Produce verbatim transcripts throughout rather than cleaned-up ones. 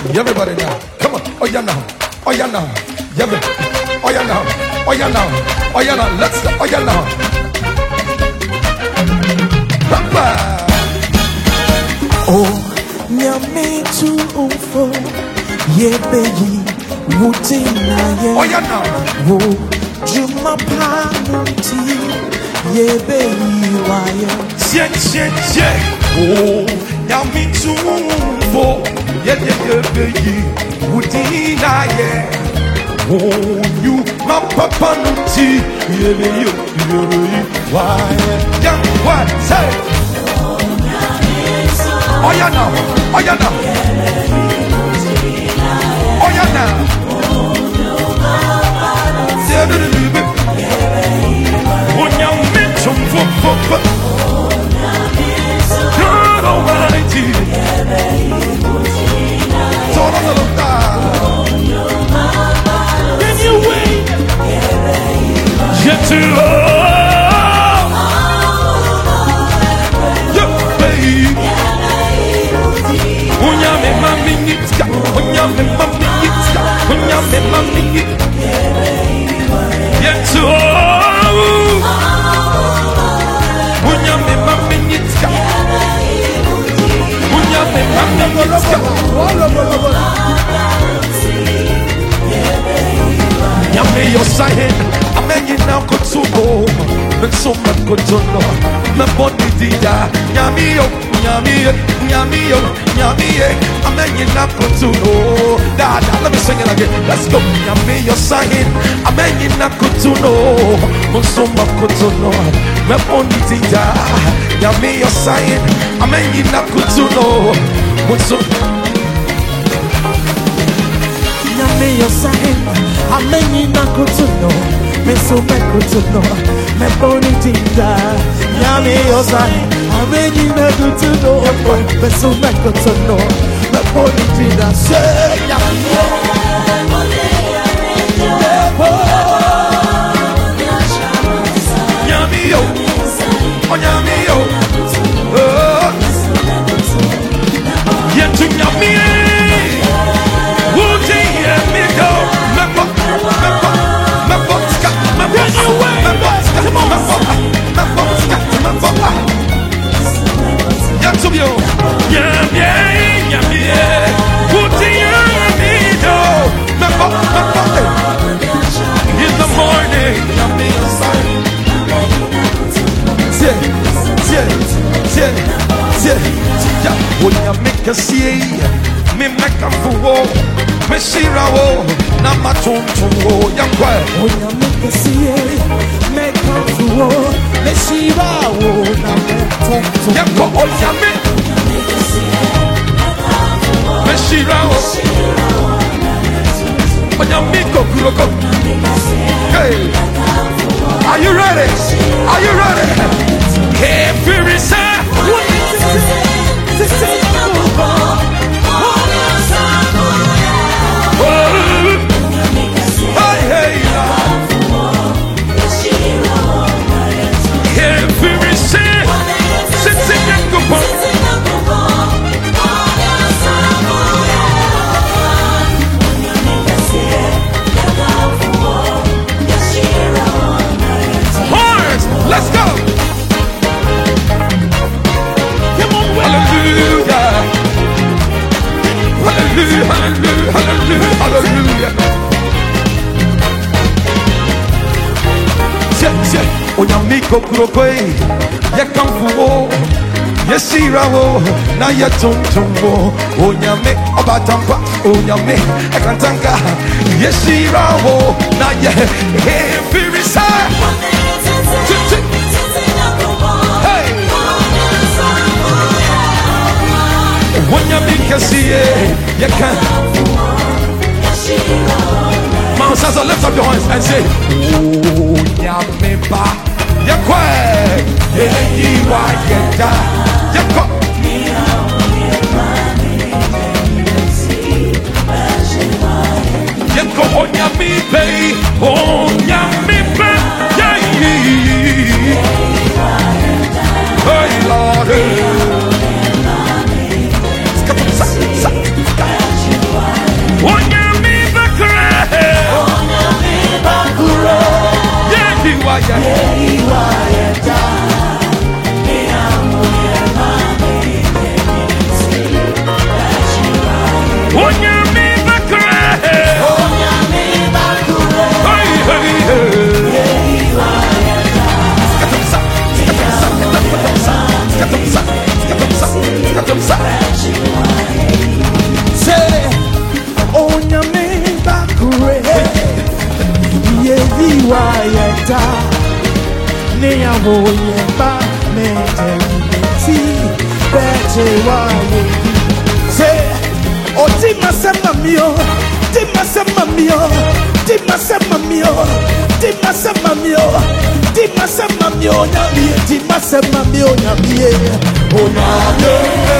Everybody now. Come on. Oh yeah now. Oh yeah now. Everybody. Oh yeah now. Oh yeah now. Oh yeah now. Let's go. Oh yeah now. Papa. Oh, nyame tu ufo yebeyi wutina ye. Oh yeah now. Wo juma panuti yebeyi waye. Tiens tiens tiens. Oh, nyame tu ufo yebeyi wutina ye. Oh, you my papa nuti yebeyi yebeyi waye. Young what say? Oh yeah now, oh yeah now, oh yeah now. Oh yeah, me chum fuck fuck fuck. God Almighty. Turn on the light. Can you wait? Get to yeah, baby. Onyame mami nitska, onyame mami nitska, onyame mami nitska. Yeto, onyame mami nitska, onyame mami nitska. Nyame yosahen, amenyi na kutubo, mensoma kutono, mboni dia, nyame yo. Nyami, nyami, nyami, amenye na kutuno. Dada, let me sing it again. Let's go. Nyami, you're singing. Amenye na kutuno. Musoma kutuno. Meponi tija. Nyami, you're singing. Amenye na kutuno. Musoma. Nyami, you're singing. Amenye na kutuno. Musoma kutuno. Meponi tija. Nyami, you're singing. Amenye na kutuno. Musoma kutuno. Meponi tija. Say, Nyami. Nyami yo. Oh, nyami yo. Oh. Yetu nyami. Wuti ye mi go. Mepo, mepo, mepo, ska, mepo, mepo, ska, mepo, mepo, ska, mepo. Yetu yo. Nyami, nyami. Wuti ye mi go. Mepo, mepo. In the morning, nyami inside. Tiens, tiens, tiens, tiens. When you make a see, me make a fool, me shira wo, na matum tum wo, young boy. When you make a see, make a fool, me shira wo, na matum tum. Young boy, oh yeah me, me shira wo. Oh yeah me go go go. Hey, are you ready? Are you ready? Hey, Firisa. Let's go! Come on, hallelujah! Hallelujah, hallelujah, hallelujah, hallelujah! Tiens, tiens, onyamiko kurokoi, yekamfuwo, yesirawo, na yetumtumwo, onyame obatampa, onyame ekantanga, yesirawo, na ye hefirisa. When you make a see it, you can. Mount Sasa, lift up your hands and say, oh, Nyameba, Yakwe, Yehiwa Yeda, Yakwa. Yakwa, oh, Nyamibe, oh, Nyamibe, Yehi. Hey, Lord. waya. Onyame bakre. Onyame bakre. Hey hey hey. Say, Onyame bakre. Yevi wayeta. Neya woyeba mejemiti. Beche wayevi. Say, Oti masema mio, ti masema mio, ti masema mio, ti masema mio, ti masema mio, nyamie, ti masema mio, nyamie, oh nyamie.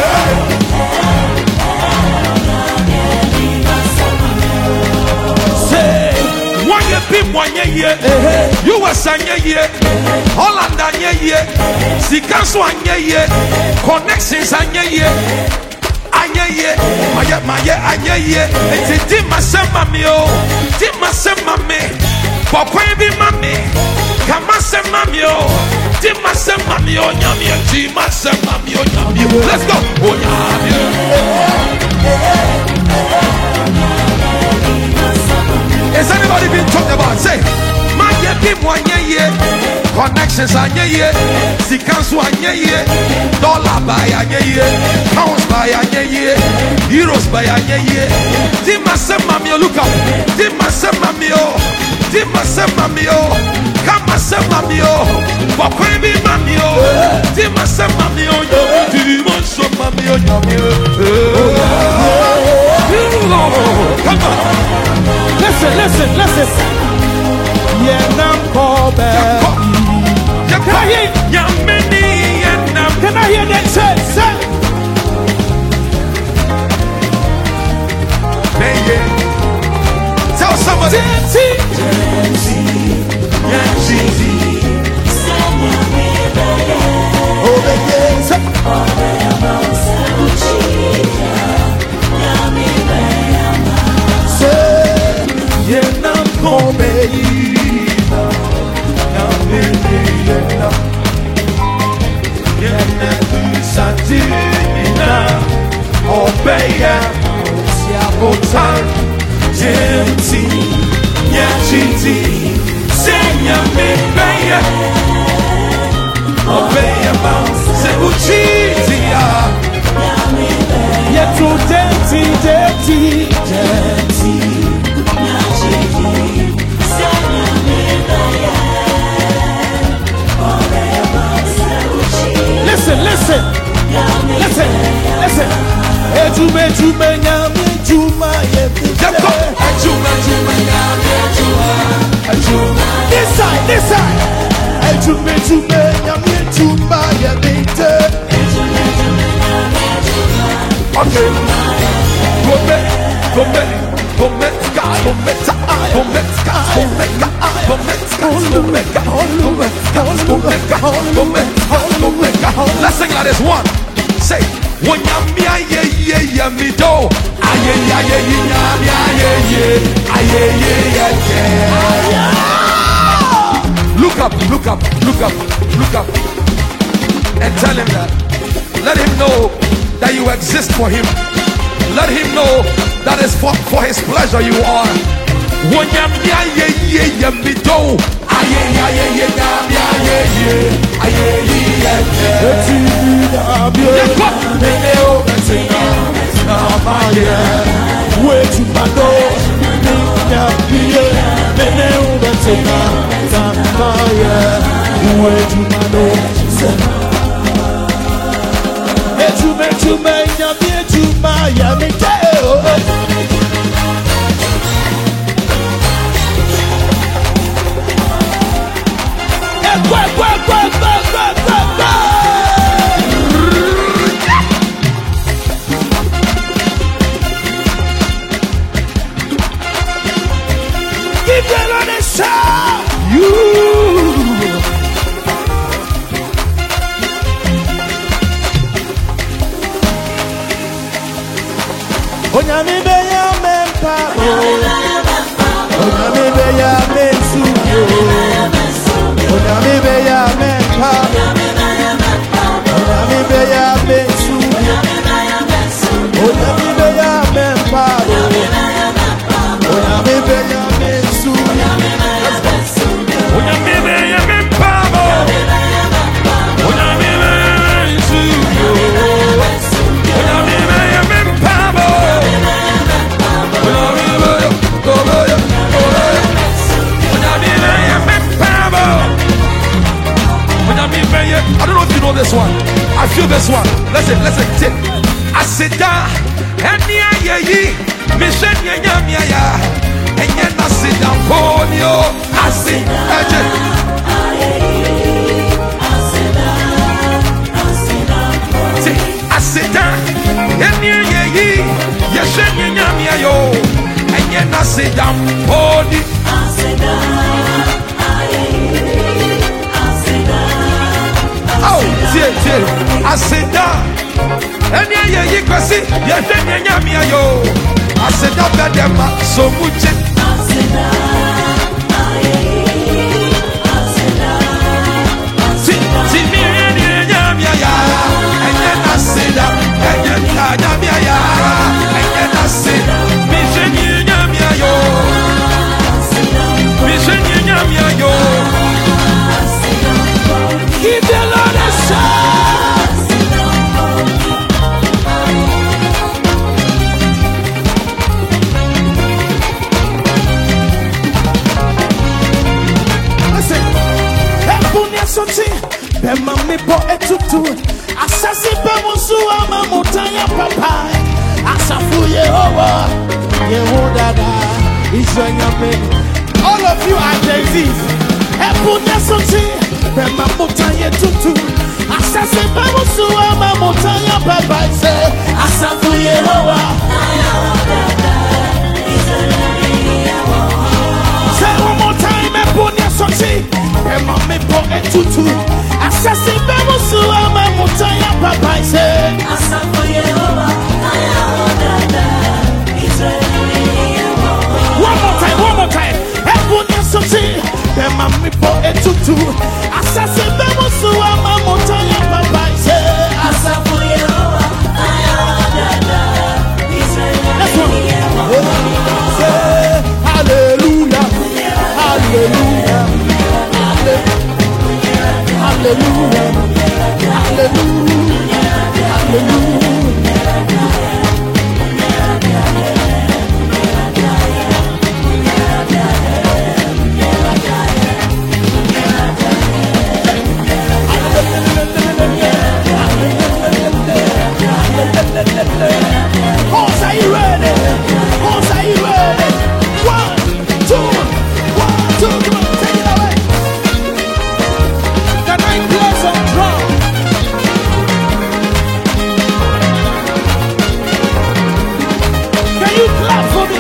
Say, one year people one year, you were sanye year, Holland anye year, Sikanso anye year, connections anye year. Aye, maya, maya, aye, it's a dimasema mio, dimasema me, Papa be mammy, Kamasema mio, dimasema mio, nyamia, dimasema mio, nyamia. Let's go, oh nyamia. Is anybody being talked about? Say, maya, people anye ye, connections anye ye, Sikanso anye ye, dollar by anye ye, pounds by anye ye, euros by anye ye. Dimasema mio, look up. Dimasema mio, dimasema mio, kamasema mio, wakwebi mamio. Dimasema mio, dimasema mio, come on. Listen, listen, listen. Yeah, nam kobe. Can I hear? Can I hear that church? Say. Tell somebody. Oh, the yes. Say, yeah, nam kobe. Obeya, Siabotan, Jemti, Yachiti, Senya Mebeya, Obeya Mouse, Sebuchitia, Yetu denti, denti, denti. Listen, listen, listen, listen. Ejume, ejume, nyame, ejuma, yebite. Ejuma, ejuma, nyame, ejuma, ejuma. This side, this side. Ejume, ejume, nyame, ejuma, yebite. Okay. Go back, go back, go back, go back, go back, go back, go back, go back, go back, go back, go back, go back. Let's sing like this. One, say. When yami aye ye ye mi do aye aye ye yami aye ye aye ye ye. Look up, look up, look up, look up, and tell him that. Let him know that you exist for him. Let him know that is for for his pleasure you are. When yami aye ye ye mi do aye aye ye yami aye ye aye ye ye. Onyame be ya mempa o, Onyame be ya mensu o, Onyame beya mempa. Onyame beya mesu. Onyame beya mempa. Onyame beya mesu. Onyame beya mempa. Onyame beya mesu. Onyame beya mempa. Onyame beya tobeya tobeya. Onyame beya mempa. Onyame beya. I don't know if you know this one. I feel this one. Listen, listen, take. I sit down. Any aye, mission yanya ya. And yet I sit down for you. I sit down. I sit down. Any aye, yes, yanya yo. And yet I sit down for you. Oh, dear, dear. I sit down. And yeah, yeah, you can see, yeah, then yeah, me, yo. I said that better, so much. See, see me, yeah, yeah, yeah, and then I said that, and then yeah, yeah, and then I said, mission, yeah, yeah, yo, mission, yeah, yeah, yo. Keep the Lord a shot. Bema mi po etutu asasi bemu suwa mamutanya papa asafu Yehovah Yehodada Israel. All of you are Daisies. Epunya soti bema mutanya tutu asasi bemu suwa mamutanya papa say asafu Yehovah Israel. Say one more time. Epunya soti bema mi po etutu asasi bemu suwa mamutanya papa say asafu Yehovah Israel. One more time, one more time. Epunya soti bema mi po etutu asasi bemu suwa mamutanya papa say asafu Yehovah Israel. Let's go. Say hallelujah, hallelujah, hallelujah, hallelujah, hallelujah. Horse, are you ready? Horse, are you ready? One, two, one, two, come on, take it away. Can I play some drum? Can you clap for me?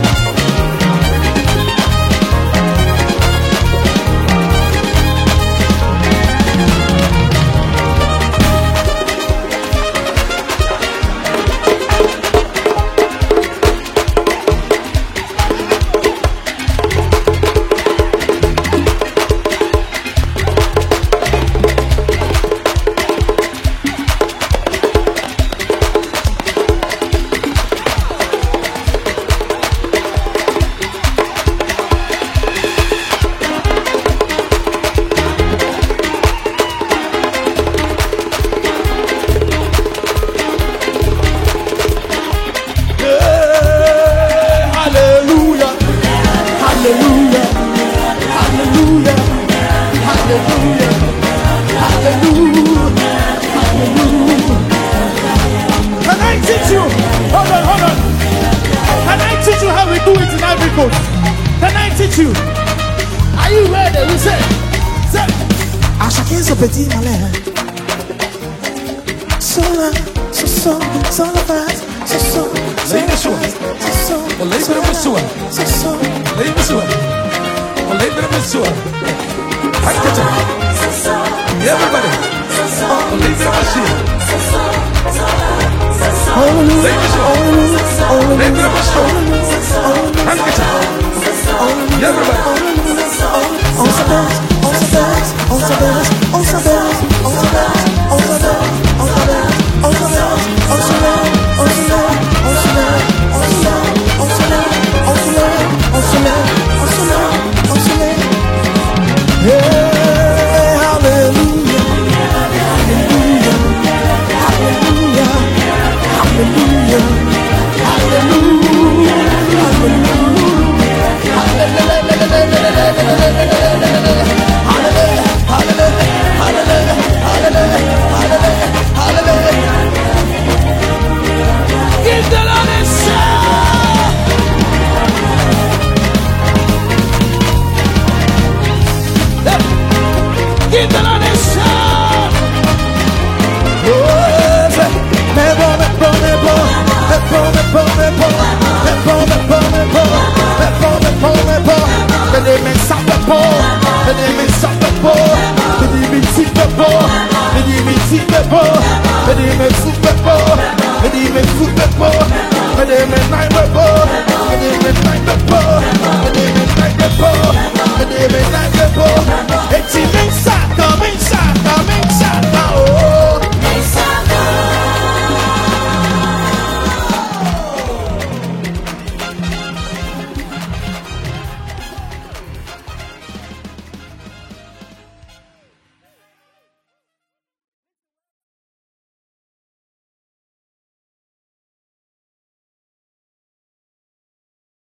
Can I teach you? Are you ready? We say, say, Ashakin's petit malin. So long, so so, so fast, so so. Leave me sure. So so. Leave me sure. So so. Leave me sure. Leave me sure. Everybody. Leave me sure. Leave me sure. Leave me sure. Everybody. On se passe, on se passe. Super Bowl,